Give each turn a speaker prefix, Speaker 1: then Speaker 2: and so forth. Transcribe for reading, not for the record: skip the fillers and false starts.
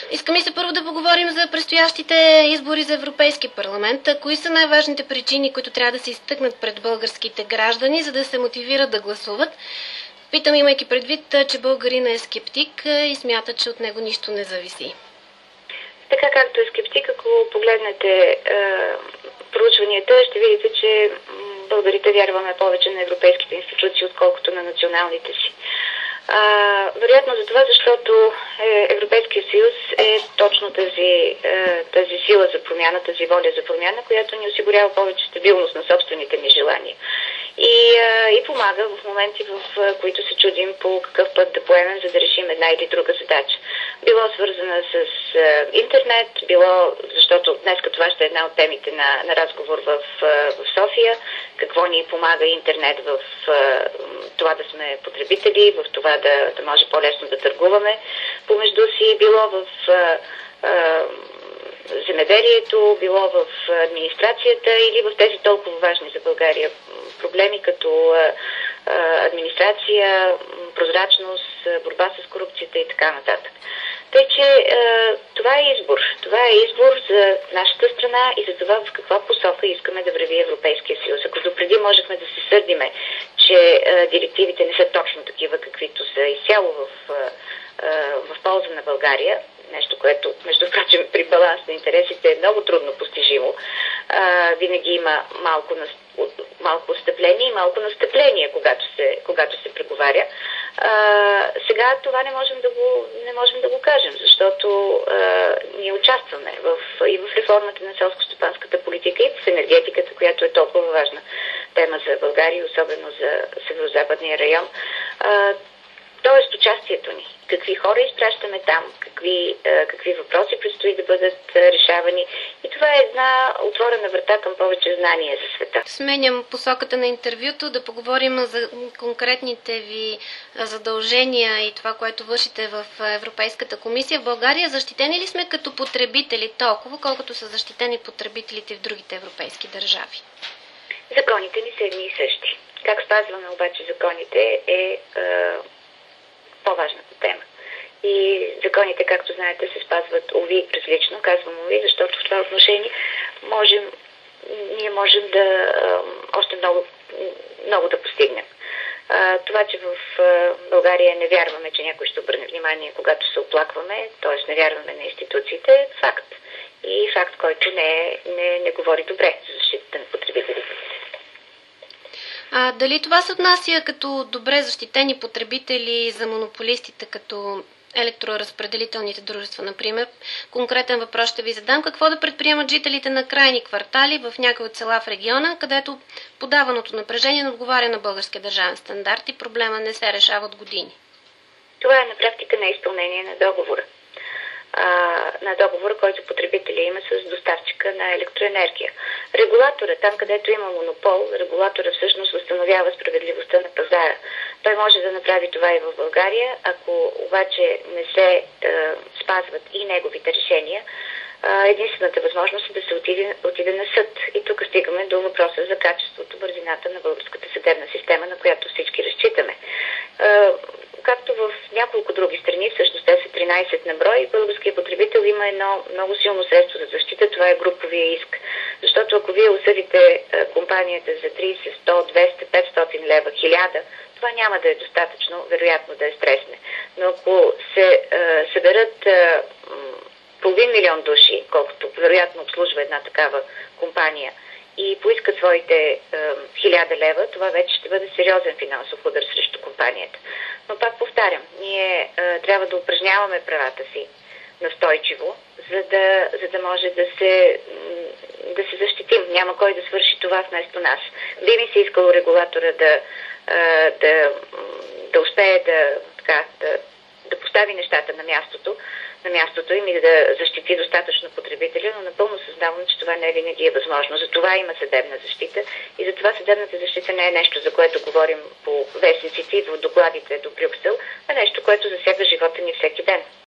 Speaker 1: Искаме се първо да поговорим за предстоящите избори за Европейски парламент. Кои са най-важните причини, които трябва да се изтъкнат пред българските граждани, за да се мотивират да гласуват? Питам, имайки предвид, че българин е скептик и смята, че от него нищо не зависи.
Speaker 2: Така както е скептик, ако погледнете проучванията, ще видите, че българите вярваме повече на европейските институции, отколкото на националните си. Вероятно за това, защото Европейския съюз е точно тази сила за промяна, тази воля за промяна, която ни осигурява повече стабилност на собствените ни желания. И помага в моменти, в които се чудим по какъв път да поемем, за да решим една или друга задача. Било свързана с интернет, било, защото днеска това ще е една от темите на разговор в София, какво ни помага интернет в това да сме потребители, в това да може по-лесно да търгуваме помежду си, било в земеделието, било в администрацията или в тези толкова важни за България проблеми, като администрация, прозрачност, борба с корупцията и така нататък. Тъй, че това е избор. Това е избор за нашата страна и за това в каква посока искаме да върви Европейския съюз. Ако допреди можехме да се сърдиме, че директивите не са точно такива, каквито са изцяло в полза на България, нещо, което, между прочим, при баланс на интересите е много трудно постижимо. Винаги има малко отстъпление и малко настъпление, когато се преговаря. Сега това не можем да го кажем, защото ние участваме и в реформата на селско-стопанската политика, и в енергетиката, която е толкова важна тема за България, особено за северо-западния район. Тоест участието ни. Какви хора изпращаме там, какви въпроси предстои да бъдат решавани. И това е една отворена врата към повече знания за света.
Speaker 1: Сменям посоката на интервюто, да поговорим за конкретните ви задължения и това, което вършите в Европейската комисия. В България защитени ли сме като потребители толкова, колкото са защитени потребителите в другите европейски държави?
Speaker 2: Законите ни са едни и същи. Как спазваме обаче законите е по-важната тема. И законите, както знаете, се спазват различно. Казвам защото в това отношение ние можем да още много да постигнем. Това, че в България не вярваме, че някой ще обърне внимание, когато се оплакваме, т.е. не вярваме на институциите, е факт. И факт, който не говори добре за защитата на потребителите.
Speaker 1: Дали това се отнася като добре защитени потребители за монополистите, като електроразпределителните дружества, например? Конкретен въпрос ще ви задам. Какво да предприемат жителите на крайни квартали в някои от села в региона, където подаваното напрежение не отговаря на българския държавен стандарт и проблема не се решава от години?
Speaker 2: Това е на практика на изпълнение на договора. На договора, който потребителя има с доставчика на електроенергия. Регулатора, там където има монопол, регулатора всъщност установява справедливостта на пазара. Той може да направи това и в България, ако обаче не се спазват и неговите решения, единствената възможност е да се отиде на съд. И тук стигаме до въпроса за качеството, бързината на българската съдебна система, на която всички разчитаме. Както в няколко други страни, всъщност те са 13 на брой, българският потребител има едно много силно средство за защита, това е груповия иск. Защото ако вие осъдите компанията за 30, 100, 200, 500 лева, 1000, това няма да е достатъчно, вероятно да е стресне. Но ако се съберат половин милион души, колкото вероятно обслужва една такава компания, и поискат своите 1000 лева, това вече ще бъде сериозен финансов удар срещу компанията. Но пак повтарям, ние трябва да упражняваме правата си настойчиво, за да може да се защитим. Няма кой да свърши това вместо нас. Би ми се искало регулатора да успее да постави нещата на мястото им и да защити достатъчно потребителя, но напълно съзнавам, че това не винаги е възможно. За това има съдебна защита и за това съдебната защита не е нещо, за което говорим по вестниците и в докладите до Брюксел, а нещо, което засяга живота ни всеки ден.